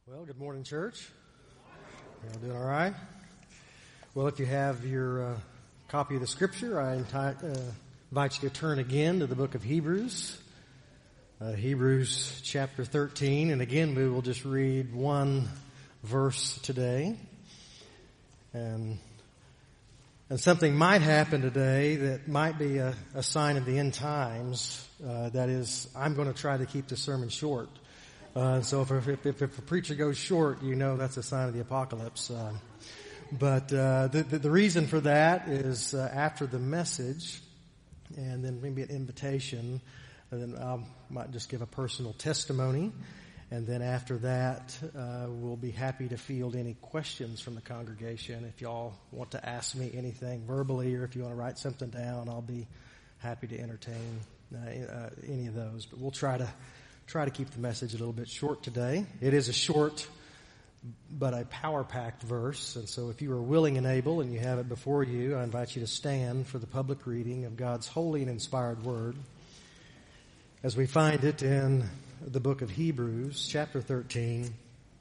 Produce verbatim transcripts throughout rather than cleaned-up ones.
Well, good morning, church. Y'all doing all right? Well, if you have your uh, copy of the Scripture, I enti- uh, invite you to turn again to the book of Hebrews, uh, Hebrews chapter thirteen. And again, we will just read one verse today. And, and something might happen today that might be a, a sign of the end times. Uh, that is, I'm going to try to keep the sermon short. Uh, so if, if, if, if a preacher goes short, you know that's a sign of the apocalypse. Uh, but uh, the, the, the reason for that is uh, after the message, and then maybe an invitation, and then I might just give a personal testimony. And then after that, uh, we'll be happy to field any questions from the congregation. If y'all want to ask me anything verbally, or if you want to write something down, I'll be happy to entertain uh, uh, any of those. But we'll try to try to keep the message a little bit short today. It is a short but a power-packed verse. And so if you are willing and able and you have it before you, I invite you to stand for the public reading of God's holy and inspired word as we find it in the book of Hebrews, chapter thirteen.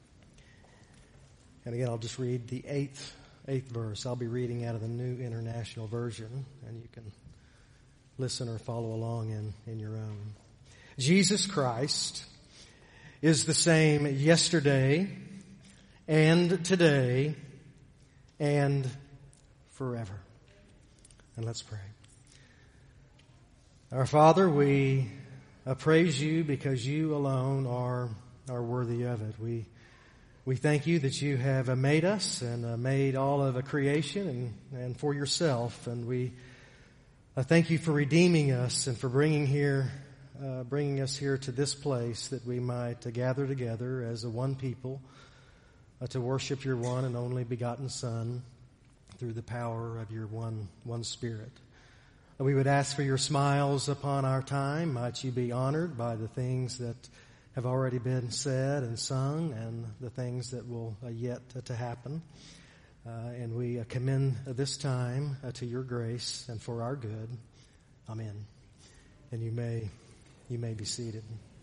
And again, I'll just read the eighth, eighth verse. I'll be reading out of the New International Version, and you can listen or follow along in, in your own. Jesus Christ is the same yesterday and today and forever. And let's pray. Our Father, we uh, praise you because you alone are, are worthy of it. We we thank you that you have uh, made us and uh, made all of a creation and, and for yourself. And we uh, thank you for redeeming us and for bringing here Uh, bringing us here to this place that we might uh, gather together as a one people uh, to worship your one and only begotten Son through the power of your one one Spirit. Uh, we would ask for your smiles upon our time. Might you be honored by the things that have already been said and sung and the things that will uh, yet uh, to happen. Uh, and we uh, commend uh, this time uh, to your grace and for our good. Amen. And you may You may be seated.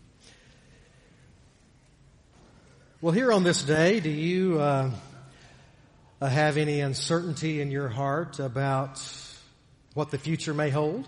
Well, here on this day, do you uh, uh, have any uncertainty in your heart about what the future may hold?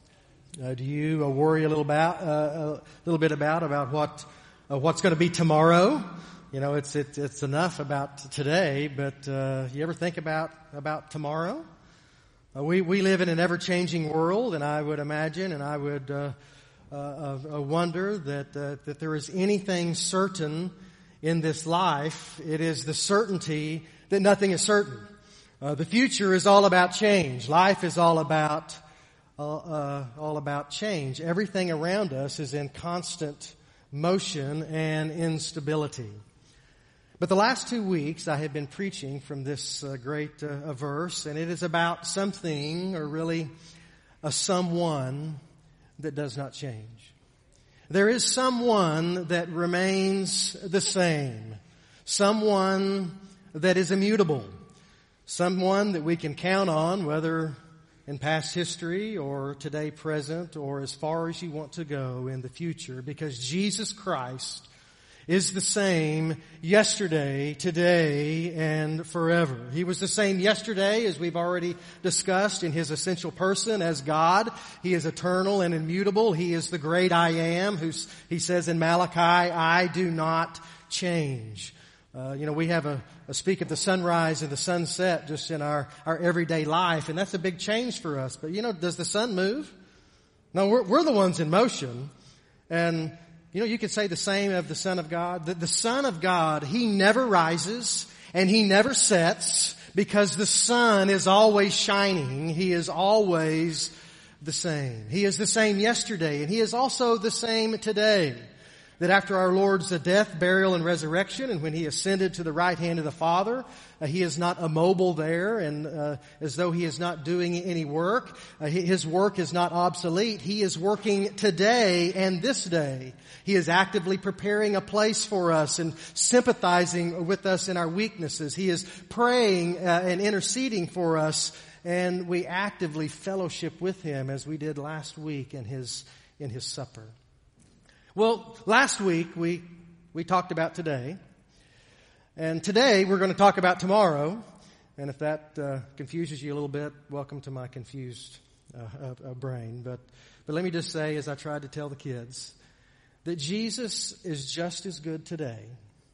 Uh, do you uh, worry a little about uh, a little bit about about what uh, what's going to be tomorrow? You know, it's it, it's enough about today, but uh, you ever think about about tomorrow? Uh, we we live in an ever-changing world, and I would imagine, and I would. Uh, Uh, a wonder that uh, that there is anything certain in this life. It is the certainty that nothing is certain. Uh, the future is all about change. Life is all about uh, uh, all about change. Everything around us is in constant motion and instability. But the last two weeks I have been preaching from this uh, great uh, verse, and it is about something, or really a someone, that does not change. There is someone that remains the same. Someone that is immutable. Someone that we can count on, whether in past history or today present or as far as you want to go in the future, because Jesus Christ is the same yesterday, today, and forever. He was the same yesterday, as we've already discussed, in His essential person as God. He is eternal and immutable. He is the great I am, who He says in Malachi, I do not change. Uh, you know, we have a, a speak of the sunrise and the sunset just in our, our everyday life, and that's a big change for us. But, you know, does the sun move? No, we're, we're the ones in motion. And you know, you could say the same of the Son of God. The, the Son of God, He never rises and He never sets, because the sun is always shining. He is always the same. He is the same yesterday, and He is also the same today. That after our Lord's death, burial, and resurrection, and when He ascended to the right hand of the Father, uh, He is not immobile there and uh, as though He is not doing any work. Uh, His work is not obsolete. He is working today and this day. He is actively preparing a place for us and sympathizing with us in our weaknesses. He is praying uh, and interceding for us, and we actively fellowship with Him as we did last week in His in His supper. Well, last week we we talked about today, And today we're going to talk about tomorrow. And if that uh, confuses you a little bit, welcome to my confused uh, uh, uh, brain. But but let me just say, as I tried to tell the kids, that Jesus is just as good today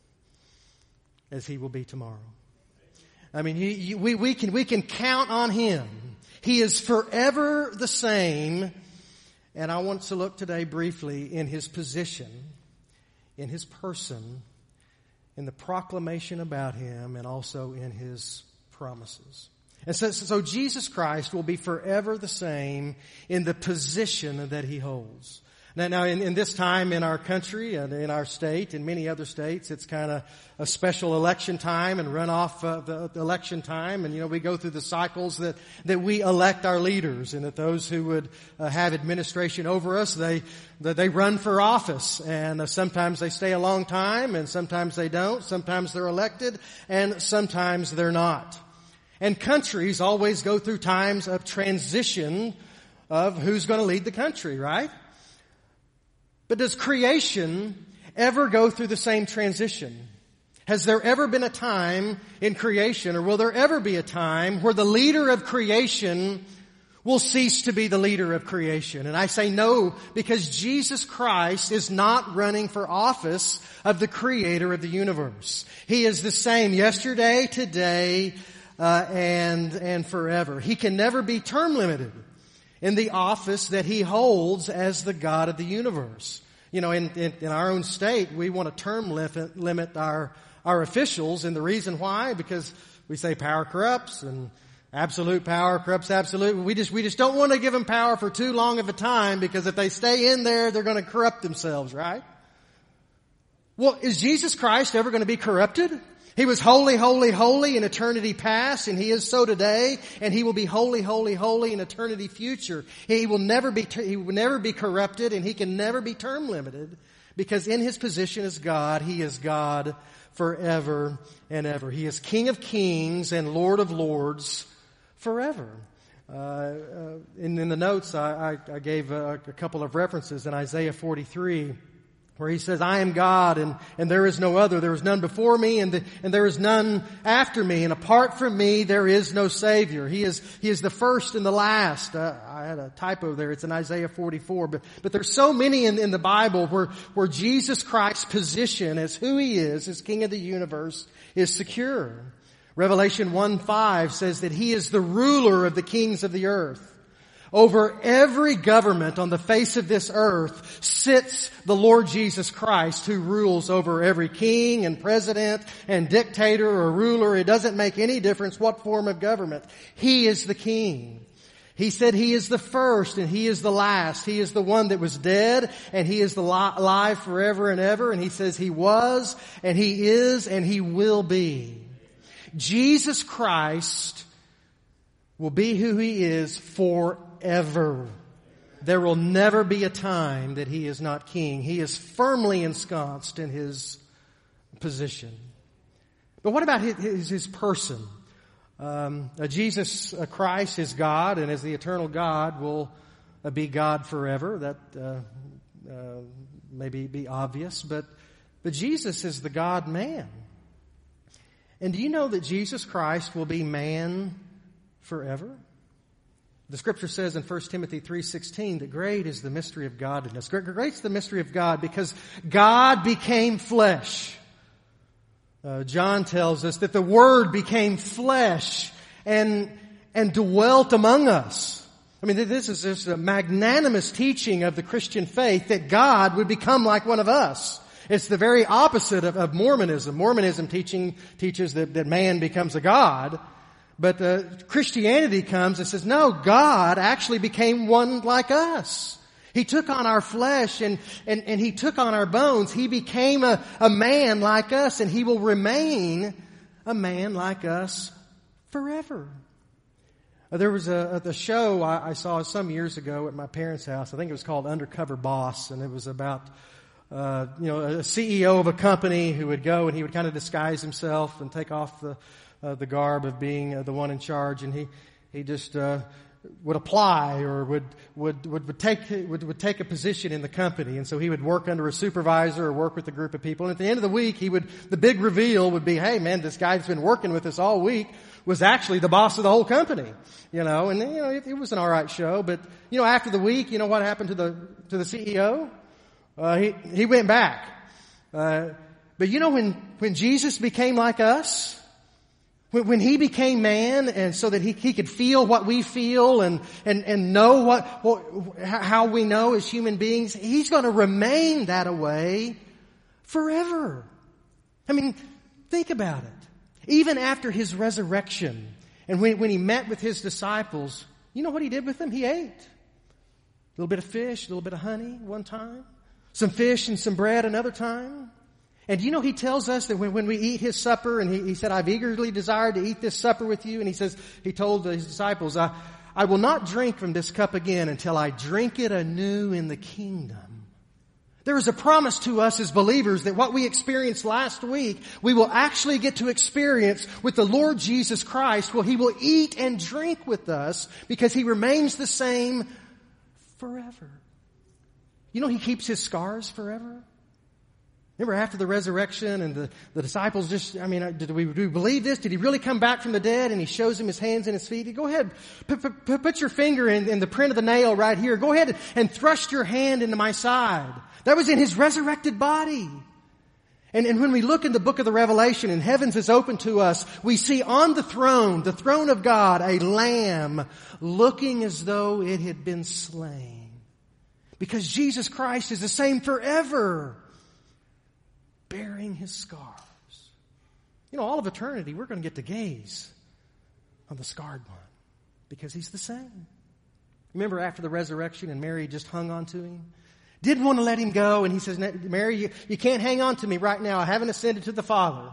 as he will be tomorrow. I mean, he, he, we we can we can count on him. He is forever the same. And I want to look today briefly in his position, in his person, in the proclamation about him, and also in his promises. And so, so Jesus Christ will be forever the same in the position that he holds. Now, now in, in this time in our country and in our state and many other states, it's kind of a special election time and runoff uh, the, the election time. And, you know, we go through the cycles that, that we elect our leaders, and that those who would uh, have administration over us, they, that they run for office. And uh, sometimes they stay a long time, and sometimes they don't. Sometimes they're elected, and sometimes they're not. And countries always go through times of transition of who's going to lead the country, right? But does creation ever go through the same transition? Has there ever been a time in creation, or will there ever be a time where the leader of creation will cease to be the leader of creation? And I say no, because Jesus Christ is not running for office of the creator of the universe. He is the same yesterday, today, uh, and, and forever. He can never be term limited in the office that he holds as the God of the universe. You know, in, in, in our own state, we want to term limit, limit our, our officials, and the reason why, because we say power corrupts, and absolute power corrupts absolute. We just, we just don't want to give them power for too long of a time, because if they stay in there, they're going to corrupt themselves, right? Well, is Jesus Christ ever going to be corrupted? He was holy, holy, holy in eternity past, and he is so today, and he will be holy, holy, holy in eternity future. He will never be, he will never be corrupted, and he can never be term limited, because in his position as God, he is God forever and ever. He is King of kings and Lord of lords forever. Uh, uh in, in the notes, I, I, I gave a, a couple of references in Isaiah forty-three, where he says, I am God, and, and there is no other. There is none before me, and, the, and there is none after me. And apart from me, there is no Savior. He is, he is the first and the last. Uh, I had a typo there. It's in Isaiah forty-four. But, but there's so many in, in the Bible where, where Jesus Christ's position as who he is, as King of the universe, is secure. Revelation one five says that he is the ruler of the kings of the earth. Over every government on the face of this earth sits the Lord Jesus Christ, who rules over every king and president and dictator or ruler. It doesn't make any difference what form of government. He is the king. He said he is the first and he is the last. He is the one that was dead, and he is the li- alive forever and ever. And he says he was and he is and he will be. Jesus Christ will be who he is forever. Ever. There will never be a time that he is not king. He is firmly ensconced in his position. But what about his, his, his person? Um, uh, Jesus uh, Christ is God, and as the eternal God will uh, be God forever. That uh, uh, may be, be obvious, but but Jesus is the God-man. And do you know that Jesus Christ will be man forever? The scripture says in First Timothy three sixteen that great is the mystery of godliness. Great is the mystery of God, because God became flesh. Uh, John tells us that the Word became flesh and, and dwelt among us. I mean, this is just a magnanimous teaching of the Christian faith, that God would become like one of us. It's the very opposite of, of Mormonism. Mormonism teaching teaches that, that man becomes a god. But uh, Christianity comes and says, no, God actually became one like us. He took on our flesh and, and, and he took on our bones. He became a, a man like us, and he will remain a man like us forever. Uh, there was a, a show I, I saw some years ago at my parents' house. I think it was called Undercover Boss, and it was about uh, you know, a C E O of a company who would go and he would kind of disguise himself and take off the Uh, the garb of being uh, the one in charge, and he he just uh, would apply or would, would, would, would take, would, would take a position in the company. And so he would work under a supervisor or work with a group of people. And at the end of the week, he would, the big reveal would be, hey man, this guy that's been working with us all week was actually the boss of the whole company. You know, and you know, it, it was an alright show, but you know, after the week, you know what happened to the, to the C E O? Uh, he, he went back. Uh, but you know, when, when Jesus became like us, When, when he became man, and so that he, he could feel what we feel and, and, and know what, what, how we know as human beings, he's going to remain that way forever. I mean, think about it. Even after his resurrection, and when, when he met with his disciples, you know what he did with them? He ate. A little bit of fish, a little bit of honey one time, some fish and some bread another time. And you know, he tells us that when, when we eat his supper, and he, he said, I've eagerly desired to eat this supper with you. And he says, he told his disciples, I, I will not drink from this cup again until I drink it anew in the kingdom. There is a promise to us as believers that what we experienced last week, we will actually get to experience with the Lord Jesus Christ. Well, he will eat and drink with us because he remains the same forever. You know, he keeps his scars forever. Remember after the resurrection and the, the disciples just, I mean, did we, do we believe this? Did he really come back from the dead? And he shows him his hands and his feet. Go ahead, put, put, put your finger in, in the print of the nail right here. Go ahead and thrust your hand into my side. That was in his resurrected body. And, and when we look in the book of the Revelation and heavens is open to us, we see on the throne, the throne of God, a lamb looking as though it had been slain. Because Jesus Christ is the same forever, bearing his scars. You know, all of eternity, we're going to get to gaze on the scarred one because he's the same. Remember after the resurrection and Mary just hung on to him? Didn't want to let him go, and he says, Mary, you, you can't hang on to me right now. I haven't ascended to the Father.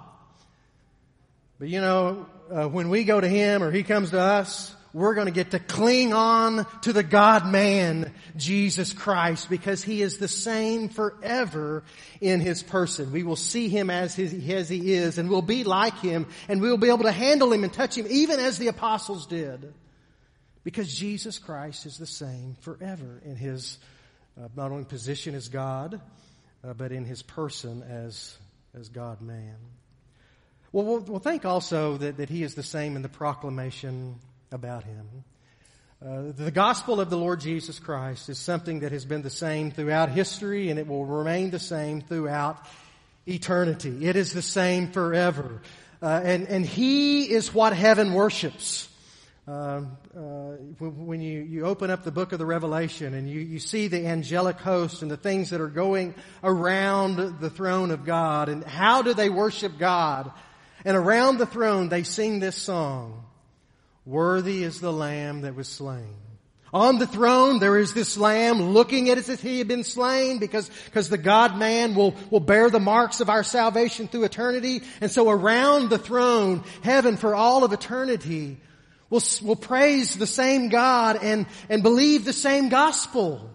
But you know, uh, when we go to him or he comes to us, we're going to get to cling on to the God-man, Jesus Christ, because he is the same forever in his person. We will see him as, his, as he is, and we'll be like him, and we'll be able to handle him and touch him even as the apostles did. Because Jesus Christ is the same forever in his uh, not only position as God, uh, but in his person as, as God-man. Well, well, we'll think also that, that he is the same in the proclamation about him. Uh, the gospel of the Lord Jesus Christ is something that has been the same throughout history, and it will remain the same throughout eternity. It is the same forever. Uh, and, and he is what heaven worships. Uh, uh, when you, you open up the book of the Revelation and you, you see the angelic host and the things that are going around the throne of God, and how do they worship God? And around the throne they sing this song, worthy is the Lamb that was slain. On the throne there is this Lamb looking at it as if he had been slain, because, because the God-man will, will bear the marks of our salvation through eternity. And so around the throne, heaven for all of eternity will, will praise the same God and, and believe the same gospel.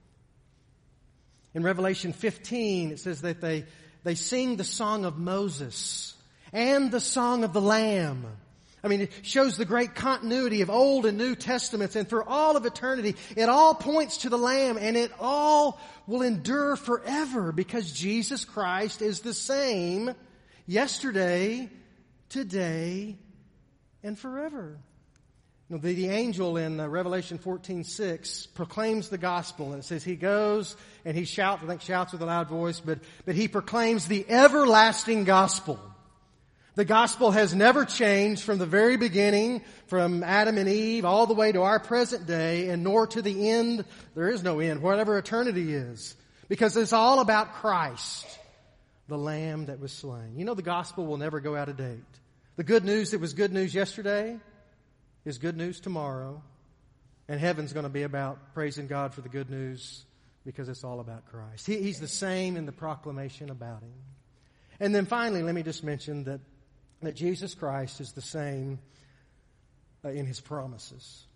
In Revelation fifteen it says that they, they sing the song of Moses and the song of the Lamb. I mean, it shows the great continuity of Old and New Testaments, and for all of eternity, it all points to the Lamb, and it all will endure forever because Jesus Christ is the same yesterday, today, and forever. You know, the, the angel in uh, Revelation fourteen six proclaims the gospel, and it says he goes and he shouts, I think shouts with a loud voice, but, but he proclaims the everlasting gospel. The gospel has never changed from the very beginning, from Adam and Eve all the way to our present day, and nor to the end. There is no end, whatever eternity is, because it's all about Christ, the Lamb that was slain. You know, the gospel will never go out of date. The good news that was good news yesterday is good news tomorrow, and heaven's going to be about praising God for the good news because it's all about Christ. He, he's the same in the proclamation about him. And then finally, let me just mention that that Jesus Christ is the same uh, in his promises.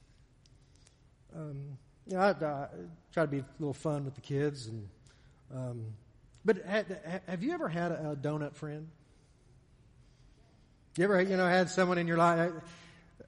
Um, you know, I, I try to be a little fun with the kids, and um, but ha, have you ever had a, a donut friend? You ever, you know, had someone in your life?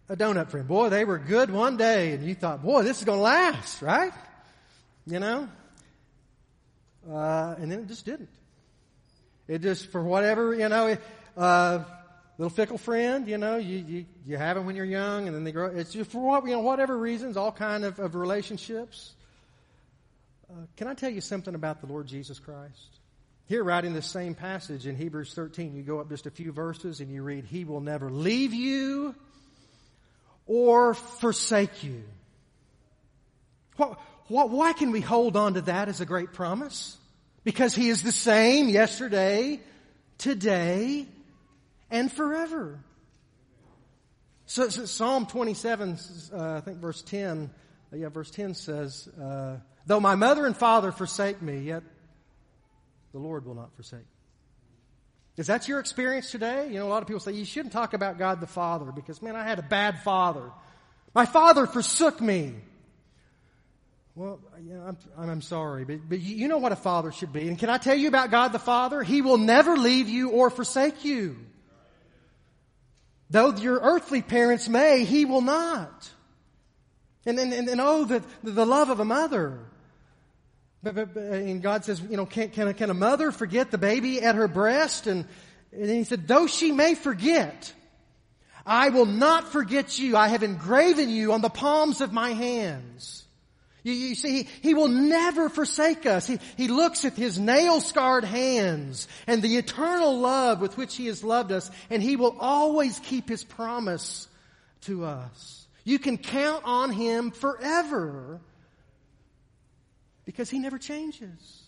a donut friend. Boy, they were good one day, and you thought, boy, this is going to last, right? You know? Uh, and then it just didn't. It just, for whatever, you know, it, uh, little fickle friend, you know, you, you, you have them when you're young, and then they grow. It's just for what, you know, whatever reasons, all kind of, of relationships. Uh, can I tell you something about the Lord Jesus Christ? Here, right in this same passage in Hebrews thirteen, you go up just a few verses and you read, He will never leave you or forsake you. What, what, why can we hold on to that as a great promise? Because He is the same yesterday, today, and forever. So, so Psalm twenty-seven, uh, I think verse ten, uh, yeah, verse ten says, uh, though my mother and father forsake me, yet the Lord will not forsake. Is that your experience today? You know, a lot of people say, you shouldn't talk about God the Father because, man, I had a bad father. My father forsook me. Well, you know, I'm, I'm sorry, but, but you know what a father should be. And can I tell you about God the Father? He will never leave you or forsake you. Though your earthly parents may, He will not. And and, and, and oh, the, the love of a mother. But, but, but, and God says, you know, can, can, can a mother forget the baby at her breast? And, and He said, though she may forget, I will not forget you. I have engraven you on the palms of my hands. You, you see, he, he will never forsake us. He, he looks at His nail-scarred hands and the eternal love with which He has loved us, and He will always keep His promise to us. You can count on Him forever because He never changes.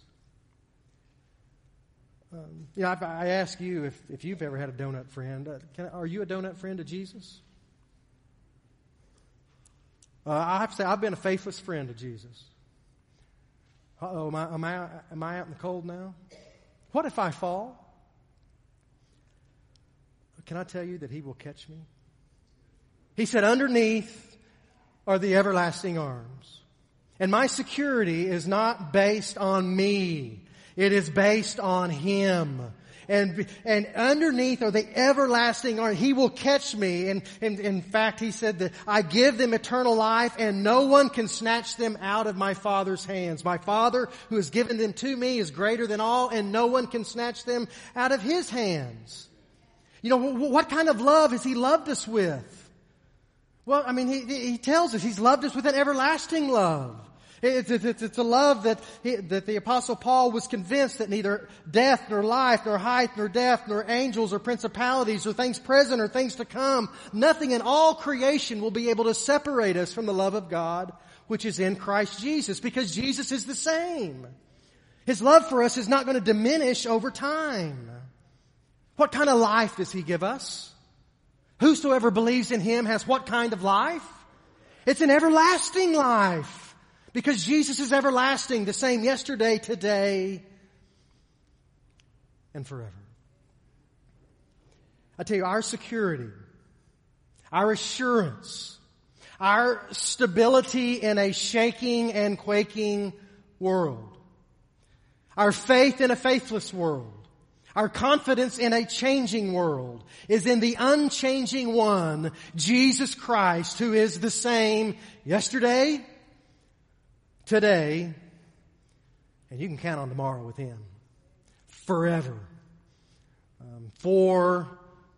Um, you know, I, I ask you if, if you've ever had a donut friend. Uh, can, are you a donut friend of Jesus? Uh, I have to say, I've been a faithless friend of Jesus. Uh-oh, am I, am, I, am I out in the cold now? What if I fall? Can I tell you that He will catch me? He said, underneath are the everlasting arms. And my security is not based on me. It is based on Him. And, and underneath are the everlasting arms. He will catch me. And, and in fact, He said that I give them eternal life and no one can snatch them out of my Father's hands. My Father who has given them to me is greater than all and no one can snatch them out of His hands. You know, what kind of love has He loved us with? Well, I mean, He, he tells us He's loved us with an everlasting love. It's, it's, it's a love that he, that the Apostle Paul was convinced that neither death nor life nor height nor depth nor angels or principalities or things present or things to come, nothing in all creation will be able to separate us from the love of God which is in Christ Jesus, because Jesus is the same. His love for us is not going to diminish over time. What kind of life does He give us? Whosoever believes in Him has what kind of life? It's an everlasting life. Because Jesus is everlasting, the same yesterday, today, and forever. I tell you, our security, our assurance, our stability in a shaking and quaking world, our faith in a faithless world, our confidence in a changing world is in the unchanging one, Jesus Christ, who is the same yesterday, today, and you can count on tomorrow with Him. Forever. Um, forever.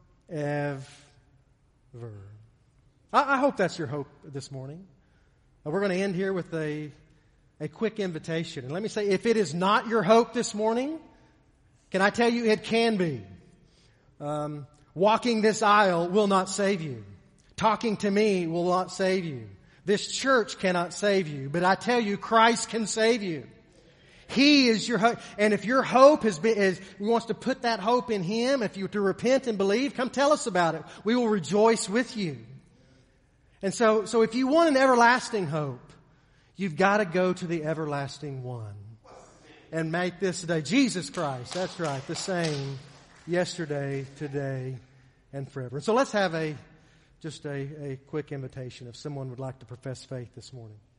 I, I hope that's your hope this morning. Uh, we're going to end here with a, a quick invitation. And let me say, if it is not your hope this morning, can I tell you it can be. Um, walking this aisle will not save you. Talking to me will not save you. This church cannot save you, but I tell you, Christ can save you. He is your hope. And if your hope has been, is, wants to put that hope in Him, if you to repent and believe, come tell us about it. We will rejoice with you. And so, so if you want an everlasting hope, you've got to go to the everlasting one. And make this day, Jesus Christ, that's right, the same yesterday, today, and forever. And so let's have a Just a, a quick invitation if someone would like to profess faith this morning.